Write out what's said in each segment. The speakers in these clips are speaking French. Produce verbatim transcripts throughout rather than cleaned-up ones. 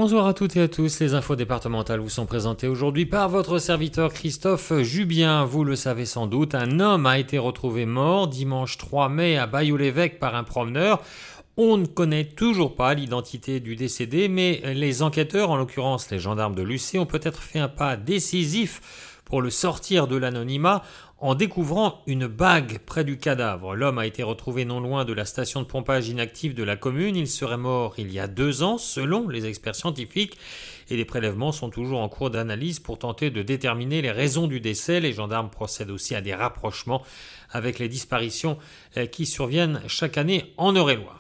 Bonsoir à toutes et à tous, les infos départementales vous sont présentées aujourd'hui par votre serviteur Christophe Jubien. Vous le savez sans doute, un homme a été retrouvé mort dimanche trois mai à Bailleul-l'Évêque par un promeneur. On ne connaît toujours pas l'identité du décédé, mais les enquêteurs, en l'occurrence les gendarmes de l'U C, ont peut-être fait un pas décisif pour le sortir de l'anonymat en découvrant une bague près du cadavre. L'homme a été retrouvé non loin de la station de pompage inactive de la commune. Il serait mort il y a deux ans, selon les experts scientifiques, et les prélèvements sont toujours en cours d'analyse pour tenter de déterminer les raisons du décès. Les gendarmes procèdent aussi à des rapprochements avec les disparitions qui surviennent chaque année en Eure-et-Loir.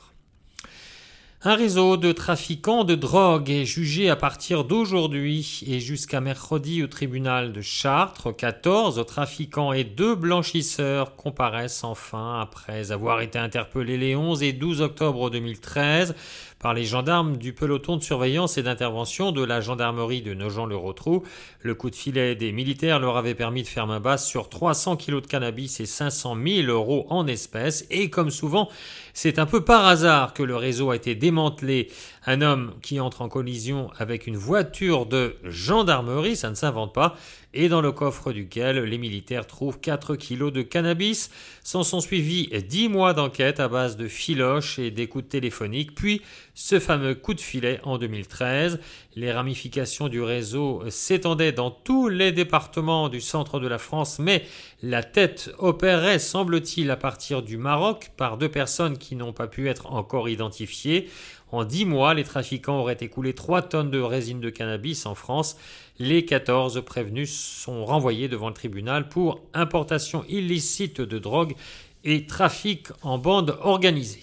Un réseau de trafiquants de drogue est jugé à partir d'aujourd'hui et jusqu'à mercredi au tribunal de Chartres. quatorze trafiquants et deux blanchisseurs comparaissent enfin après avoir été interpellés les onze et douze octobre deux mille treize par les gendarmes du peloton de surveillance et d'intervention de la gendarmerie de Nogent-le-Rotrou. Le coup de filet des militaires leur avait permis de faire main basse sur trois cents kilos de cannabis et cinq cent mille euros en espèces. Et comme souvent, c'est un peu par hasard que le réseau a été démantelé. Un homme qui entre en collision avec une voiture de gendarmerie, ça ne s'invente pas, et dans le coffre duquel les militaires trouvent quatre kilos de cannabis. S'en sont suivis dix mois d'enquête à base de filoches et d'écoutes téléphoniques, puis ce fameux coup de filet en deux mille treize. Les ramifications du réseau s'étendaient dans tous les départements du centre de la France, mais la tête opérait, semble-t-il, à partir du Maroc par deux personnes qui n'ont pas pu être encore identifiées. En dix mois, les trafiquants auraient écoulé trois tonnes de résine de cannabis en France. Les quatorze prévenus sont renvoyés devant le tribunal pour importation illicite de drogue et trafic en bande organisée.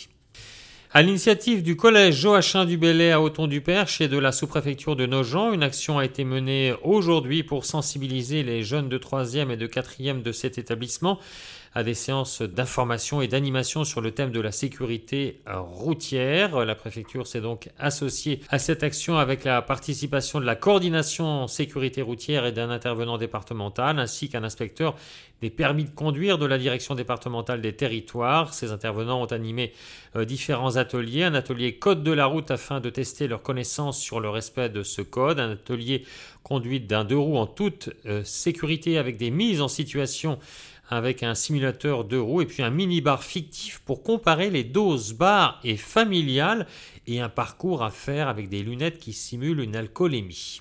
À l'initiative du collège Joachim du Bellay à Othon-du-Perche et de la sous-préfecture de Nogent, une action a été menée aujourd'hui pour sensibiliser les jeunes de troisième et de quatrième de cet établissement à des séances d'information et d'animation sur le thème de la sécurité routière. La préfecture s'est donc associée à cette action avec la participation de la coordination sécurité routière et d'un intervenant départemental ainsi qu'un inspecteur des permis de conduire de la direction départementale des territoires. Ces intervenants ont animé euh, différents ateliers. Un atelier code de la route afin de tester leurs connaissances sur le respect de ce code. Un atelier conduite d'un deux roues en toute euh, sécurité avec des mises en situation avec un simulateur deux roues et puis un mini-bar fictif pour comparer les doses bar et familiales et un parcours à faire avec des lunettes qui simulent une alcoolémie.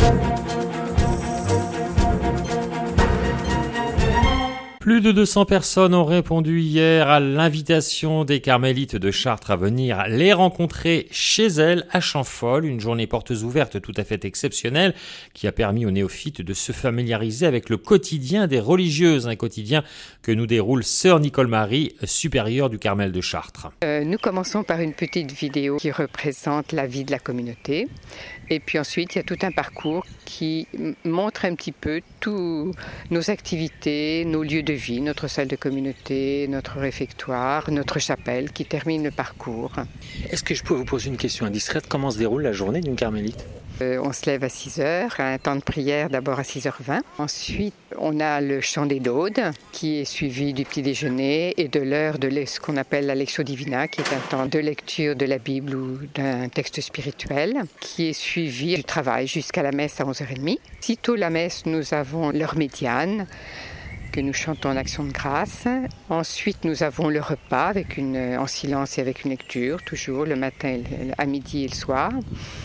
Plus de deux cents personnes ont répondu hier à l'invitation des Carmélites de Chartres à venir les rencontrer chez elles à Champfol, une journée portes ouvertes tout à fait exceptionnelle qui a permis aux néophytes de se familiariser avec le quotidien des religieuses, un quotidien que nous déroule sœur Nicole-Marie, supérieure du Carmel de Chartres. Euh, nous commençons par une petite vidéo qui représente la vie de la communauté. Et puis ensuite, il y a tout un parcours qui montre un petit peu toutes nos activités, nos lieux de vie, notre salle de communauté, notre réfectoire, notre chapelle qui termine le parcours. Est-ce que je peux vous poser une question indiscrète? Comment se déroule la journée d'une carmélite? Euh, on se lève à six heures, un temps de prière d'abord à six heures vingt. Ensuite, on a le chant des laudes qui est suivi du petit déjeuner et de l'heure de ce qu'on appelle la Lectio Divina, qui est un temps de lecture de la Bible ou d'un texte spirituel, qui est suivi du travail jusqu'à la messe à onze heures trente. Sitôt la messe, nous avons l'heure médiane que nous chantons en action de grâce. Ensuite, nous avons le repas avec une, en silence et avec une lecture, toujours le matin, à midi et le soir.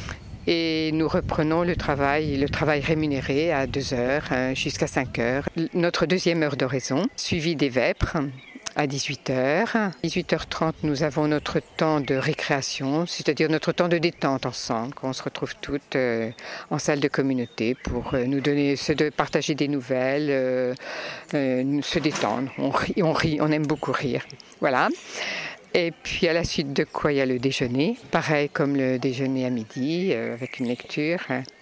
Et nous reprenons le travail, le travail rémunéré à deux heures jusqu'à cinq heures. Notre deuxième heure d'oraison, suivie des vêpres à dix-huit heures. dix-huit heures trente, nous avons notre temps de récréation, c'est-à-dire notre temps de détente ensemble. On se retrouve toutes euh, en salle de communauté pour euh, nous donner, se de partager des nouvelles, euh, euh, se détendre. On rit, on rit, on aime beaucoup rire. Voilà. Et puis à la suite de quoi il y a le déjeuner, pareil comme le déjeuner à midi, euh, avec une lecture.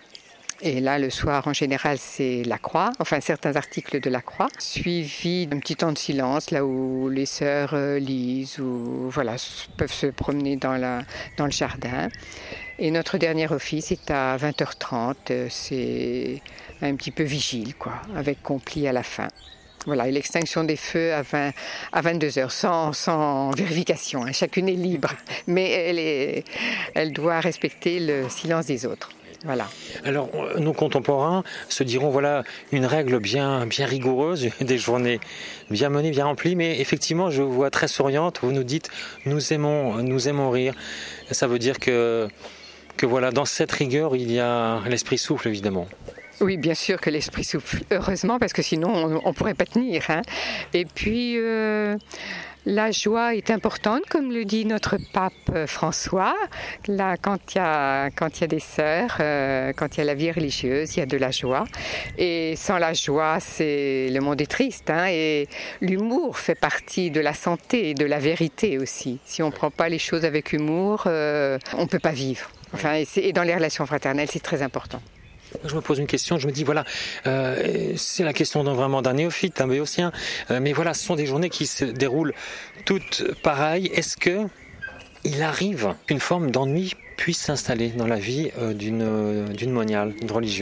Et là, le soir, en général, c'est la croix, enfin certains articles de la croix, suivi d'un petit temps de silence, là où les sœurs euh, lisent ou voilà, peuvent se promener dans, la, dans le jardin. Et notre dernier office est à vingt heures trente, euh, c'est un petit peu vigile, quoi, avec complis à la fin. Voilà, et l'extinction des feux à, vingt, à vingt-deux heures, sans, sans vérification. Hein. Chacune est libre, mais elle, est, elle doit respecter le silence des autres. Voilà. Alors, nos contemporains se diront, voilà, une règle bien, bien rigoureuse, des journées bien menées, bien remplies, mais effectivement, je vous vois très souriante. Vous nous dites, nous aimons, nous aimons rire. Ça veut dire que, que voilà, dans cette rigueur, il y a l'esprit souffle, évidemment. Oui, bien sûr que l'esprit souffle, heureusement, parce que sinon, on ne pourrait pas tenir. Hein. Et puis... Euh... La joie est importante, comme le dit notre pape François. Là, quand il y a, quand il y a des sœurs, euh, quand il y a la vie religieuse, il y a de la joie. Et sans la joie, c'est le monde est triste. Hein, et l'humour fait partie de la santé et de la vérité aussi. Si on ne prend pas les choses avec humour, euh, on ne peut pas vivre. Enfin, et, c'est, et dans les relations fraternelles, c'est très important. Je me pose une question, je me dis voilà, euh, c'est la question d'un, vraiment d'un néophyte, d'un béotien, euh, mais voilà, ce sont des journées qui se déroulent toutes pareilles. Est-ce que il arrive qu'une forme d'ennui puisse s'installer dans la vie euh, d'une, euh, d'une moniale, d'une religieuse ?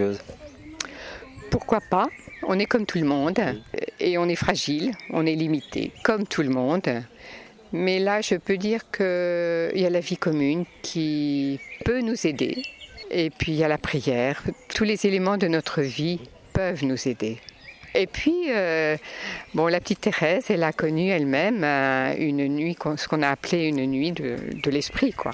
Pourquoi pas ? On est comme tout le monde et on est fragile, on est limité, comme tout le monde. Mais là, je peux dire qu'il y a la vie commune qui peut nous aider. Et puis il y a la prière. Tous les éléments de notre vie peuvent nous aider. Et puis, euh, bon, la petite Thérèse, elle a connu elle-même euh, une nuit, ce qu'on a appelé une nuit de, de l'esprit, quoi.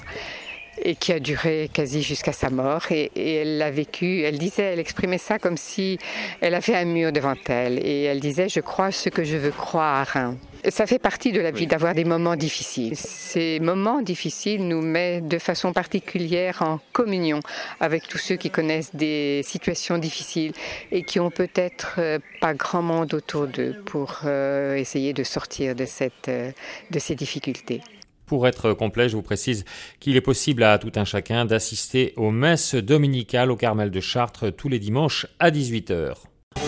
Et qui a duré quasi jusqu'à sa mort. Et, et elle l'a vécu, elle disait, elle exprimait ça comme si elle avait un mur devant elle. Et elle disait, je crois ce que je veux croire. Ça fait partie de la vie, oui, d'avoir des moments difficiles. Ces moments difficiles nous mettent de façon particulière en communion avec tous ceux qui connaissent des situations difficiles et qui ont peut-être pas grand monde autour d'eux pour euh, essayer de sortir de, cette, euh, de ces difficultés. Pour être complet, je vous précise qu'il est possible à tout un chacun d'assister aux messes dominicales au Carmel de Chartres tous les dimanches à dix-huit heures.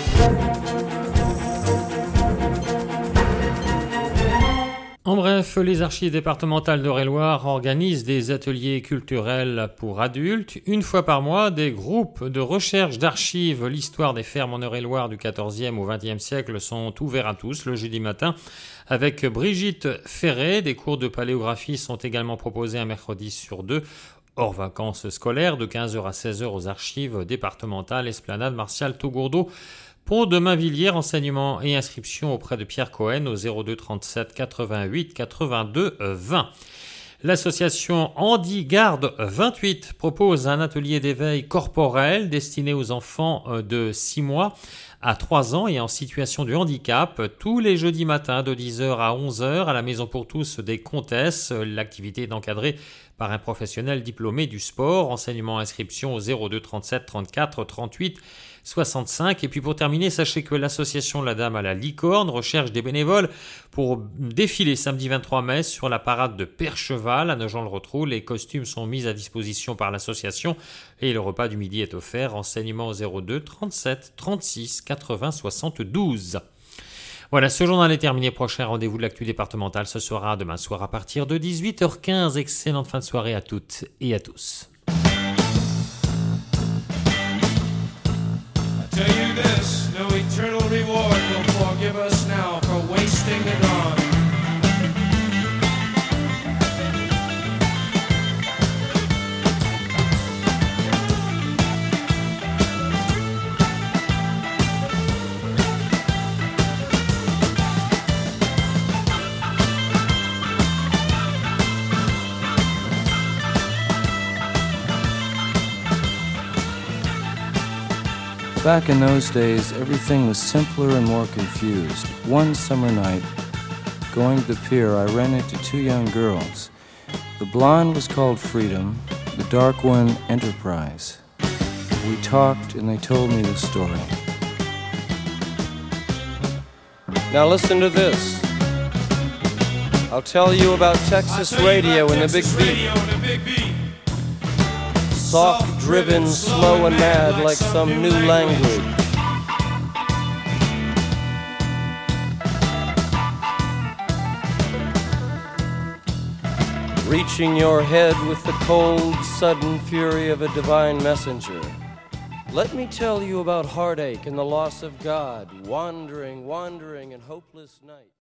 En bref, les archives départementales d'Eure-et-Loir organisent des ateliers culturels pour adultes. Une fois par mois, des groupes de recherche d'archives l'histoire des fermes en Eure-et-Loir du quatorzième au vingtième siècle sont ouverts à tous le jeudi matin. Avec Brigitte Ferré, des cours de paléographie sont également proposés un mercredi sur deux, hors vacances scolaires, de quinze heures à seize heures aux archives départementales Esplanade Martial Taugourdeau. Pont de Mainvilliers, renseignements et inscriptions auprès de Pierre Cohen au zéro deux trente-sept quatre-vingt-huit quatre-vingt-deux vingt. L'association Handigarde vingt-huit propose un atelier d'éveil corporel destiné aux enfants de six mois à trois ans et en situation de handicap tous les jeudis matins de dix heures à onze heures à la Maison pour tous des Comtesses. L'activité est encadrée par un professionnel diplômé du sport. Renseignements inscription au zéro deux trente-sept trente-quatre trente-huit soixante-cinq. Et puis pour terminer, sachez que l'association La Dame à la Licorne recherche des bénévoles pour défiler samedi vingt-trois mai sur la parade de Percheval à Nogent-le-Rotrou. Les costumes sont mis à disposition par l'association et le repas du midi est offert. Renseignements au zéro deux trente-sept trente-six quatre-vingts soixante-douze. Voilà, ce journal est terminé. Prochain rendez-vous de l'actu départementale, ce sera demain soir à partir de dix-huit heures quinze. Excellente fin de soirée à toutes et à tous. Tell you this, no eternal reward will forgive us now for wasting the dawn. Back in those days, everything was simpler and more confused. One summer night, going to the pier, I ran into two young girls. The blonde was called Freedom, the dark one Enterprise. We talked and they told me the story. Now listen to this. I'll tell you about Texas radio and the Big Beat. Soft, driven, slow and mad like some new language. Reaching your head with the cold, sudden fury of a divine messenger. Let me tell you about heartache and the loss of God, wandering, wandering in hopeless night.